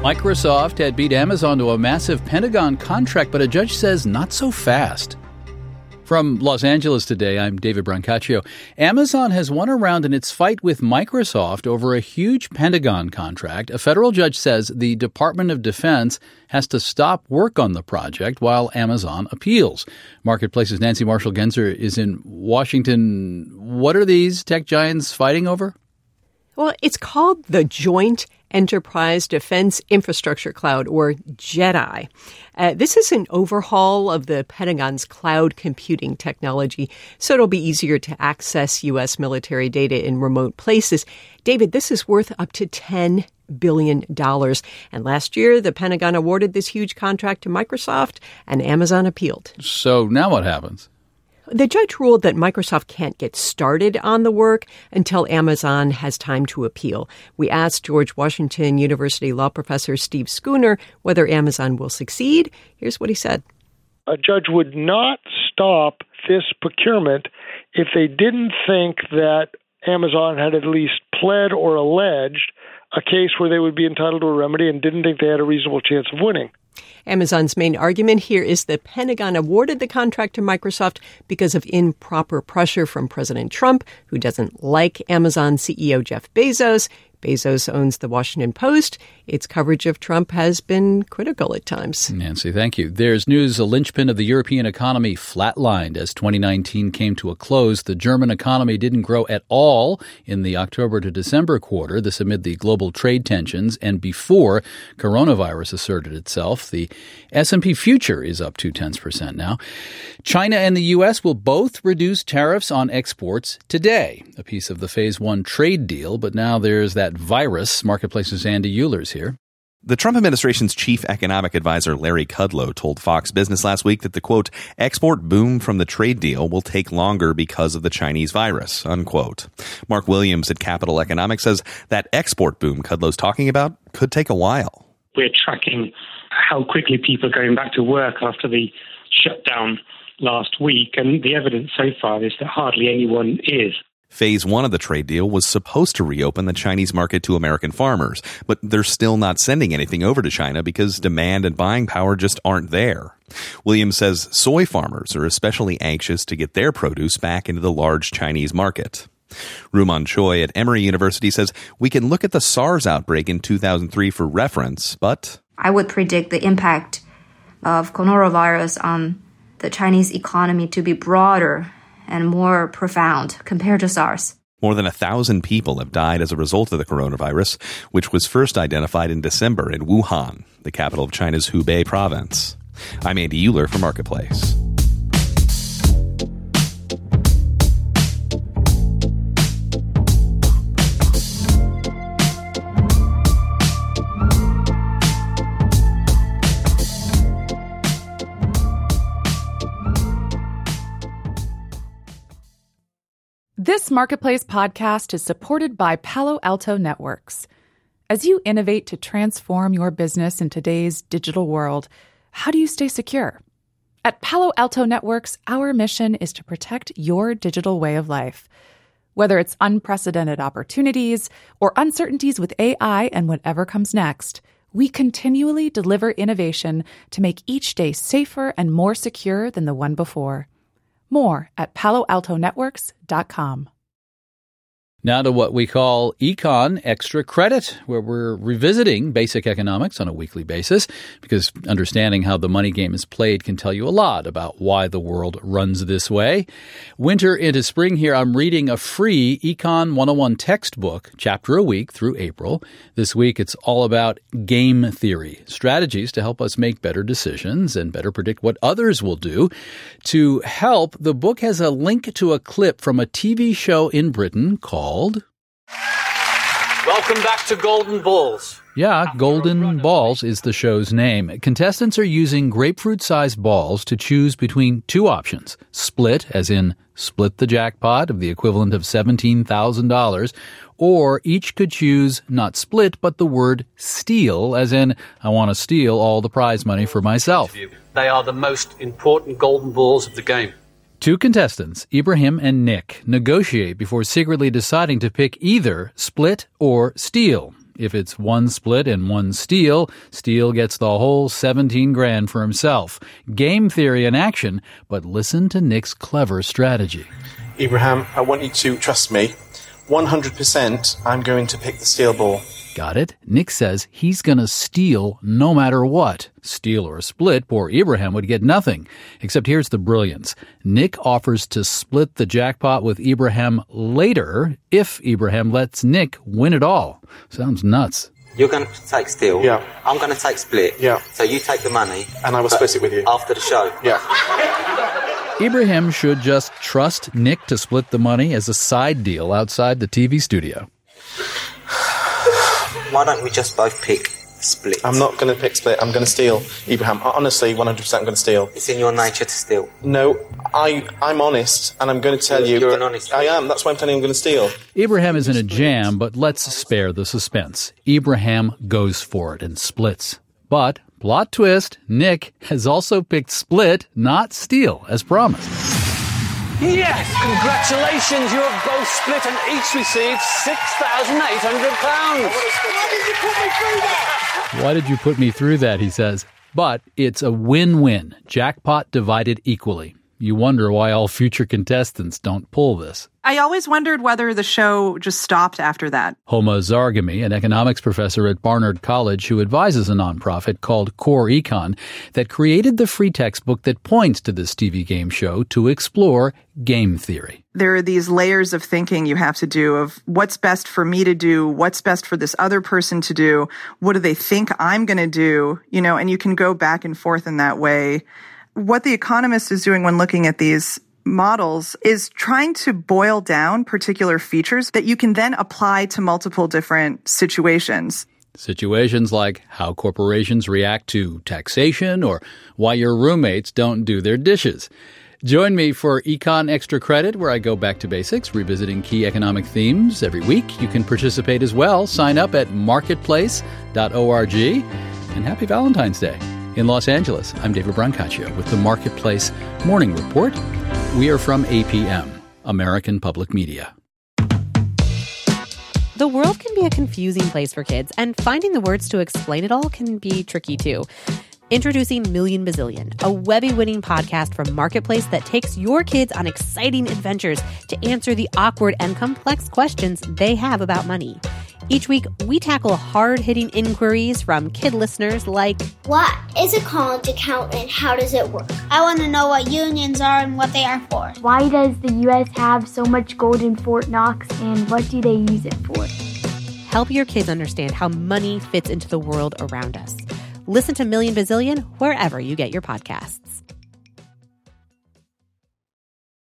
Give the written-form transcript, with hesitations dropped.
Microsoft had beat Amazon to a massive Pentagon contract, but a judge says not so fast. From Los Angeles today, I'm David Brancaccio. Amazon has won a round in its fight with Microsoft over a huge Pentagon contract. A federal judge says the Department of Defense has to stop work on the project while Amazon appeals. Marketplace's Nancy Marshall-Genzer is in Washington. What are these tech giants fighting over? Well, it's called the Joint Enterprise Defense Infrastructure Cloud, or JEDI. This is an overhaul of the Pentagon's cloud computing technology, so it'll be easier to access U.S. military data in remote places. David, this is worth up to $10 billion. And last year, the Pentagon awarded this huge contract to Microsoft, and Amazon appealed. So now what happens? The judge ruled that Microsoft can't get started on the work until Amazon has time to appeal. We asked George Washington University law professor Steve Schooner whether Amazon will succeed. Here's what he said. A judge would not stop this procurement if they didn't think that Amazon had at least pled or alleged a case where they would be entitled to a remedy and didn't think they had a reasonable chance of winning. Amazon's main argument here is the Pentagon awarded the contract to Microsoft because of improper pressure from President Trump, who doesn't like Amazon CEO Jeff Bezos. Bezos owns the Washington Post. Its coverage of Trump has been critical at times. Nancy, thank you. There's news a linchpin of the European economy flatlined as 2019 came to a close. The German economy didn't grow at all in the October to December quarter, this amid the global trade tensions and before coronavirus asserted itself. The S&P future is up 0.2% now. China and the U.S. will both reduce tariffs on exports today, a piece of the Phase 1 trade deal, but now there's that virus. Marketplace's Andy Euler's here. The Trump administration's chief economic advisor, Larry Kudlow, told Fox Business last week that the, quote, export boom from the trade deal will take longer because of the Chinese virus, unquote. Mark Williams at Capital Economics says that export boom Kudlow's talking about could take a while. We're tracking how quickly people are going back to work after the shutdown last week, and the evidence so far is that hardly anyone is. Phase 1 of the trade deal was supposed to reopen the Chinese market to American farmers, but they're still not sending anything over to China because demand and buying power just aren't there. Williams says soy farmers are especially anxious to get their produce back into the large Chinese market. Ruman Choi at Emory University says we can look at the SARS outbreak in 2003 for reference, but I would predict the impact of coronavirus on the Chinese economy to be broader and more profound compared to SARS. More than 1,000 people have died as a result of the coronavirus, which was first identified in December in Wuhan, the capital of China's Hubei province. I'm Andy Euler for Marketplace. This Marketplace podcast is supported by Palo Alto Networks. As you innovate to transform your business in today's digital world, how do you stay secure? At Palo Alto Networks, our mission is to protect your digital way of life. Whether it's unprecedented opportunities or uncertainties with AI and whatever comes next, we continually deliver innovation to make each day safer and more secure than the one before. More at PaloAltoNetworks.com. Now to what we call Econ Extra Credit, where we're revisiting basic economics on a weekly basis, because understanding how the money game is played can tell you a lot about why the world runs this way. Winter into spring here, I'm reading a free Econ 101 textbook, chapter a week through April. This week, it's all about game theory, strategies to help us make better decisions and better predict what others will do. To help, the book has a link to a clip from a TV show in Britain called Welcome back to Golden Balls. Yeah, Golden Balls is the show's name. Contestants are using grapefruit-sized balls to choose between two options. Split, as in split the jackpot of the equivalent of $17,000, or each could choose not split, but the word steal, as in I want to steal all the prize money for myself. They are the most important golden balls of the game. Two contestants, Ibrahim and Nick, negotiate before secretly deciding to pick either split or steal. If it's one split and one steal, Steele gets the whole 17 grand for himself. Game theory in action, but listen to Nick's clever strategy. Ibrahim, I want you to trust me. 100% I'm going to pick the steal ball. Got it? Nick says he's going to steal no matter what. Steal or split, poor Ibrahim would get nothing. Except here's the brilliance. Nick offers to split the jackpot with Ibrahim later if Ibrahim lets Nick win it all. Sounds nuts. You're going to take steal. Yeah. I'm going to take split. Yeah. So you take the money. And I will split it with you. After the show. Yeah. Ibrahim should just trust Nick to split the money as a side deal outside the TV studio. Why don't we just both pick split? I'm not going to pick split. I'm going to steal. Ibrahim, honestly, 100% I'm going to steal. It's in your nature to steal. No, I'm honest, and I'm going to tell you... You're an honest I am. That's why I'm telling you I'm going to steal. Ibrahim is in a jam, but let's spare the suspense. Ibrahim goes for it and splits. But, plot twist, Nick has also picked split, not steal, as promised. Yes, congratulations, you have both split and each received £6,800. Why did you put me through that, he says. But it's a win-win, jackpot divided equally. You wonder why all future contestants don't pull this. I always wondered whether the show just stopped after that. Homa Zargami, an economics professor at Barnard College who advises a nonprofit called Core Econ that created the free textbook that points to this TV game show to explore game theory. There are these layers of thinking you have to do of what's best for me to do, what's best for this other person to do, what do they think I'm going to do, and you can go back and forth in that way. What The Economist is doing when looking at these models is trying to boil down particular features that you can then apply to multiple different situations. Situations like how corporations react to taxation or why your roommates don't do their dishes. Join me for Econ Extra Credit, where I go back to basics, revisiting key economic themes every week. You can participate as well. Sign up at marketplace.org. And happy Valentine's Day. In Los Angeles, I'm David Brancaccio with the Marketplace Morning Report. We are from APM, American Public Media. The world can be a confusing place for kids, and finding the words to explain it all can be tricky too. Introducing Million Bazillion, a Webby-winning podcast from Marketplace that takes your kids on exciting adventures to answer the awkward and complex questions they have about money. Each week, we tackle hard-hitting inquiries from kid listeners like, what is a college account and how does it work? I want to know what unions are and what they are for. Why does the U.S. have so much gold in Fort Knox and what do they use it for? Help your kids understand how money fits into the world around us. Listen to Million Bazillion wherever you get your podcasts.